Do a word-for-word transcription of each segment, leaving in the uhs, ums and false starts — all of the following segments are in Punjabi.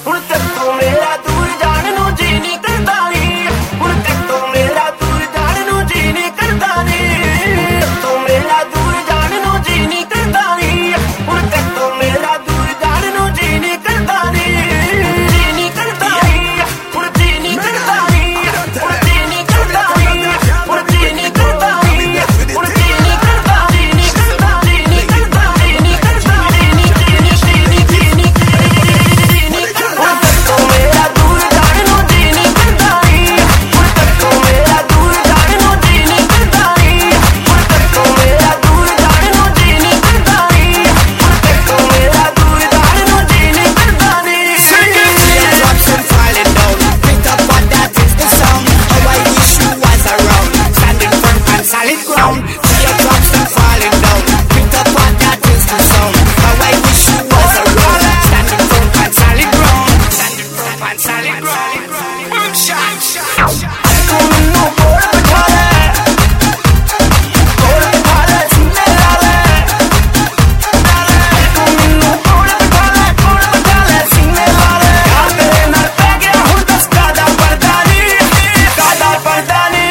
ਹੁਣ ਤੱਕੋ ਮੇਰਾ ਦੂਰ ਜਾਣ ਨੂੰ ਜੀ ਨਹੀਂ ਕਰਦਾ ਨੀ ਹੁਣ ਤੱਕੋ ਮੇਰਾ ਦੂਰ ਜਾਣ ਨੂੰ ਜੀ ਨਹੀਂ ਕਰਦਾ ਨੀ ਤੱਕੋ ਮੇਰਾ ਦੂਰ ਜਾਣ ਨੂੰ ਜੀ ਨਹੀਂ ਕਰਦਾ ਨੀ ਹੁਣ ਤੱਕੋ ਮੇਰਾ ਦੂਰ ਜਾਣ ਨੂੰ ਜੀ ਨਹੀਂ ਕਰਦਾ ਨੀ ਜੀ ਨਹੀਂ ਕਰਦਾ ਨੀ ਹੁਣ ਜੀ ਨਹੀਂ ਕਰਦਾ ਨੀ ਹੁਣ ਜੀ ਨਹੀਂ ਕਰਦਾ ਨੀ ਹੁਣ ਜੀ ਨਹੀਂ ਕਰਦਾ ਨੀ ਹੁਣ ਜੀ ਨਹੀਂ ਕਰਦਾ ਜੀ ਨਹੀਂ ਕਰਦਾ ਜੀ ਨਹੀਂ ਕਰਦਾ ਜੀ ਨਹੀਂ ਕਰਦਾ ਜੀ ਨਹੀਂ ਜੀ ਨਹੀਂ ਜੀ ਨਹੀਂ ਜੀ ਨਹੀਂ ਹੁਣ ਤੱਕੋ ਮੇਰਾ ਦੂਰ ਜਾਣ ਨੂੰ ਜੀ ਨਹੀਂ ਕਰਦਾ ਨੀ ਹੁਣ ਤੱਕੋ ਮੇਰਾ ਦੂਰ ਜਾਣ ਨੂੰ ਜੀ ਨਹੀਂ ਕਰਦਾ ਨੀ ਹੁਣ ਤੱਕੋ ਮੇਰਾ ਦੂਰ ਜਾਣ ਨੂੰ ਜੀ ਨਹੀਂ ਕਰਦਾ ਨੀ ਹੁਣ ਤੱਕੋ ਮੇਰਾ ਦੂਰ ਜਾਣ ਨੂੰ ਜੀ ਨਹੀਂ ਕਰਦਾ ਨੀ Teardrops and falling down. Picked up what that is the sound. How I wish you was around. Standing firm on solid ground. Teardrops and falling down. Picked up what that is the sound. How I wish you was around. Standing firm on solid ground. Standing firm on solid ground. Boom shot, shot, shot. ਤੂੰ ਮੈਨੂੰ ਕੋਲ ਬਿਠਾ ਲੈ ਕੋਲ ਬਿਠਾ ਲੈ ਸੀਨੇ ਲਾ ਲੈ ਤੂੰ ਮੈਨੂੰ ਕੋਲ ਬਿਠਾ ਲੈ ਕੋਲ ਬਿਠਾ ਲੈ ਸੀਨੇ ਲਾ ਲੈ ਯਾਰ ਤੇਰੇ ਨਾਲ ਪੈ ਗਿਆ ਹੁਣ ਦੱਸ ਕਾਹਦਾ ਪਰਦਾ ਨੀ ਕਾਹਦਾ ਪਰਦਾ ਨੀ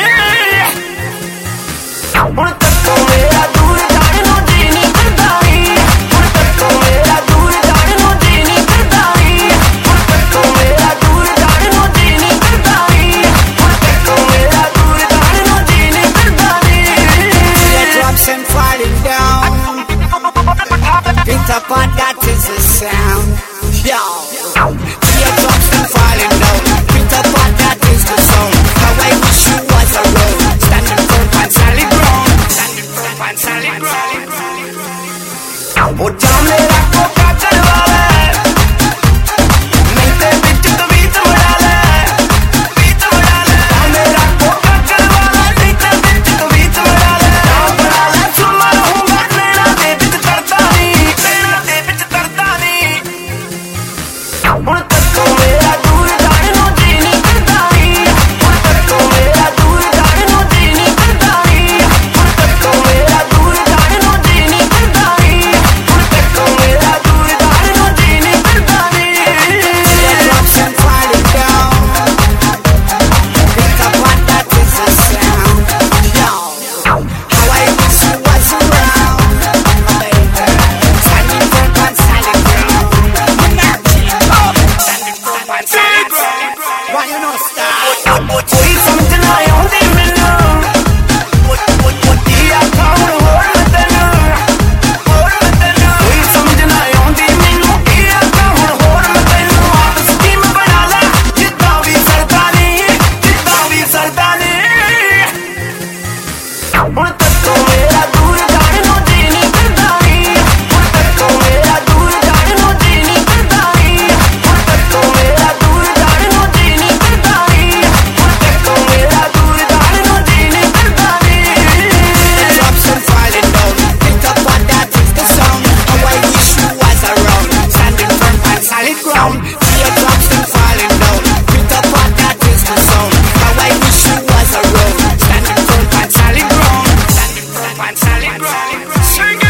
ਹੁਣ ਤੱਕੋ ਮੇਰਾ ਦੂਰ ਜਾਣ ਨੂੰ ਜੀ ਨਹੀਂ ਕਰਦਾ ਨੀ ਹੁਣ ਤੱਕੋ ਮੇਰਾ ਦੂਰ ਜਾਣ ਨੂੰ ਜੀ ਨਹੀਂ ਕਰਦਾ ਨੀ ਹੁਣ ਤੱਕੋ ਮੇਰਾ ਦੂਰ ਜਾਣ ਨੂੰ ਜੀ ਨਹੀਂ ਕਰਦਾ ਨੀ ਹੁਣ ਤੱਕੋ ਮੇਰਾ ਦੂਰ ਜਾਣ ਨੂੰ ਜੀ ਨਹੀਂ ਕਰਦਾ ਨੀ Teardrops and falling down. Picked up what that is the sound. Yo. Teardrops and falling down. Picked up what that is the sound. How I wish you was around. Standing firm on solid ground. Standing firm on solid ground. ਉਹ ਜਾ ਮੇਰਾ ਕੋਕਾ ਕਰਵਾ ਲੈ ਨਹੀਂ ਤੇ ਵਿੱਚ ਤਵੀਤ ਵੜਾ ਲੈ ਤਵੀਤ ਵੜਾ ਲੈ ਜਾ ਮੇਰਾ ਕੋਕਾ ਕਰਵਾ ਲੈ ਨਹੀਂ ਤੇ ਵਿੱਚ ਤਵੀਤ ਵੜਾ ਲੈ ਜਾ ਬੜਾ ਲੈ ਸੁਰਮਾ ਰਹੂੰਗਾ ਨੈਣਾ ਦੇ ਵਿੱਚ ਤਰਦਾ ਨੀ ਨੈਣਾ ਦੇ ਵਿੱਚ ਤਰਦਾ ਨੀ ਹੁਣ ਤੱਕੋ ਮੇਰਾ ਦੂਰ ਜਾਣ ਨੂੰ ਜੀ ਨਹੀਂ ਕਰਦਾ ਨੀ ਹੁਣ ਤੱਕੋ ਮੇਰਾ ਦੂਰ ਜਾਣ ਨੂੰ ਜੀ ਨਹੀਂ ਕਰਦਾ ਨੀ ਹੁਣ ਤੱਕੋ ਮੇਰਾ ਦੂਰ ਜਾਣ ਨੂੰ ਜੀ ਨਹੀਂ ਕਰਦਾ ਨੀ ਹੁਣ ਤੱਕੋ ਮੇਰਾ ਦੂਰ ਜਾਣ ਨੂੰ ਜੀ ਨਹੀਂ ਕਰਦਾ ਨੀ Teardrops and falling down. Picked up what that is the sound. Yo. How I wish you was around. Standing firm on solid ground. Standing firm on solid ground. Why you no stop? ਕੋਈ ਸਮਝ ਨਾ ਆਉਂਦੀ ਮੈਨੂੰ ਕੀ ਆਖਾਂ ਹੁਣ ਹੋਰ ਮੈਂ ਤੈਨੂੰ ਹੋਰ ਮੈਂ ਤੈਨੂੰ ਕੋਈ ਸਮਝ ਨਾ ਆਉਂਦੀ ਮੈਨੂੰ ਕੀ ਆਖਾਂ ਹੁਣ ਹੋਰ ਮੈਂ ਤੈਨੂੰ ਆਪ ਸਕੀਮ ਬਣਾ ਲੈ ਜਿੱਦਾਂ ਵੀ ਸਰਦਾ ਨੀ ਜਿੱਦਾਂ ਵੀ ਸਰਦਾ ਨੀ ਹੁਣ ਤੱਕੋ ਮੇਰਾ ਦੂਰ ਜਾਣ ਨੂੰ ਜੀ ਨਹੀਂ ਕਰਦਾ ਨੀ ਹੁਣ ਤੱਕੋ ਮੇਰਾ ਦੂਰ ਜਾਣ ਨੂੰ ਜੀ ਨਹੀਂ ਕਰਦਾ ਨੀ ਹੁਣ ਤੱਕੋ ਮੇਰਾ ਦੂਰ ਜਾਣ ਨੂੰ ਜੀ ਨਹੀਂ ਕਰਦਾ ਨੀ ਹੁਣ ਤੱਕੋ ਮੇਰਾ ਦੂਰ ਜਾਣ ਨੂੰ ਜੀ ਨਹੀਂ ਕਰਦਾ ਨੀ Teardrops and falling down. Picked up what that is the sound. How I wish you was around. Standing firm on solid ground. Teardrops and falling down. Picked up what that is the sound. How I wish you was around. Standing firm on solid ground. Standing firm on solid ground. Sing